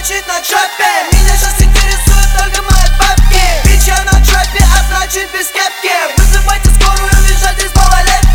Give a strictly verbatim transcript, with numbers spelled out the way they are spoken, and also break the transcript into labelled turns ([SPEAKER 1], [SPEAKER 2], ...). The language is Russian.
[SPEAKER 1] значит на трапе. Меня сейчас интересуют только мои бабки. Бич, я на трапе, а значит без кепки. Вызывайте скорую, бежать из малолетки.